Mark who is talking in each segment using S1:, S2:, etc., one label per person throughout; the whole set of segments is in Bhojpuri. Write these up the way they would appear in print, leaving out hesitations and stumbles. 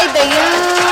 S1: दैया।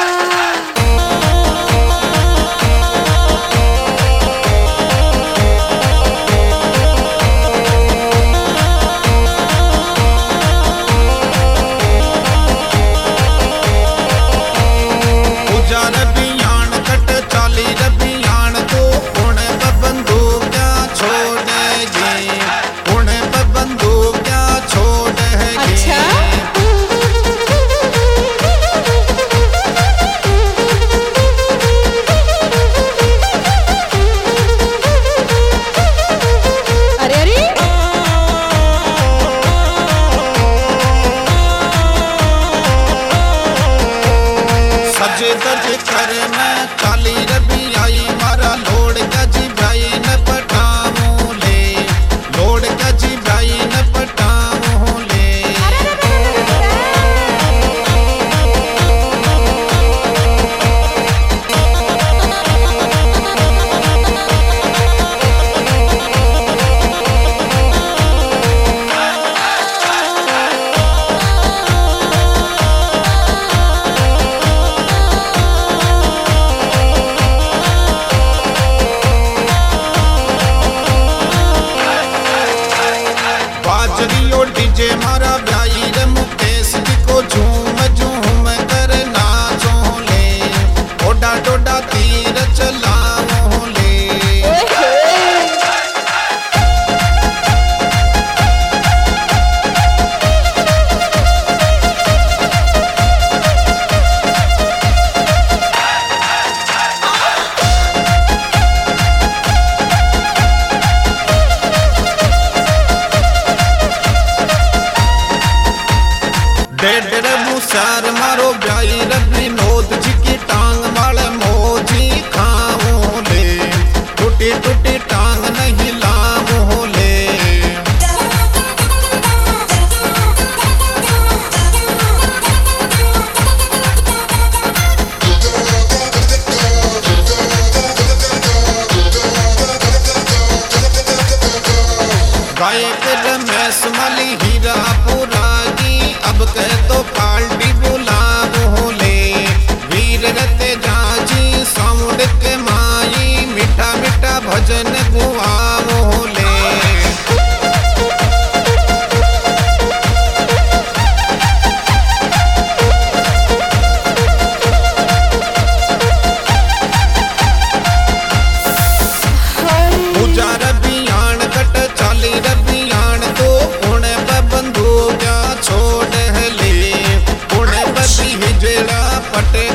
S2: दज कर मैं चाली रबी आई मारा लोड़ गजी भाई न पटामू ले लोड़ गजी भाई न पटामू ले डीजे मारा ब्याई रे मुकेश जी को झूम झूम कर नाचो ले ओडा डोडा तीर चलाओ ले डेढ़ मुसार मारो ब्याई रबी नोद जी की टांग वाले मोजी खाओ ले टूटी टूटी टांग नहीं लाओ ले गायक रमेश मली हीरा पुरागी अब कह तो पार्टी बुलाओ ले वीर रते जाजी साउंड के माई मीठा मीठा भजन गुआओ ले पूजा रबियान कट चाली रबियान तो पुणे बंधु क्या छोड़ ले पुणे बदी हिजड़ा पटे